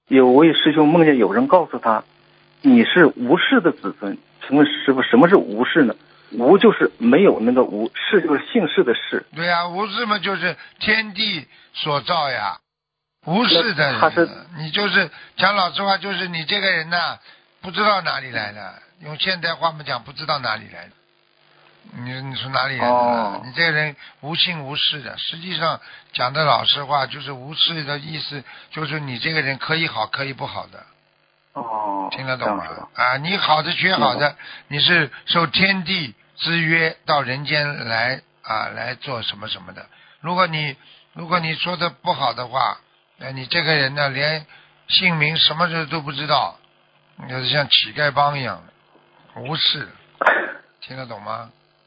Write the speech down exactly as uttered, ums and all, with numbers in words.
有位师兄梦见有人告诉他，你是无事的子孙。请问师傅，什么是无事呢？无就是没有那个无，事就是姓氏的氏。 对呀、啊，无事嘛就是天地所造呀。无事的人， 他是你就是讲老实话，就是你这个人呐，不知道哪里来的。用现代话嘛讲，不知道哪里来的。你你从哪里来的、 哦？ 你这个人无心无事的，实际上讲的老实话，就是无事的意思，就是你这个人可以好，可以不好的。 哦， 听得懂吗？ 啊， 啊，你好的学好的，你是受天地之约到人间来啊来做什么什么的。如果你如果你说的不好的话，那你这个人呢，连姓名什么事都不知道，就是像乞丐帮一样的无事。听得懂吗？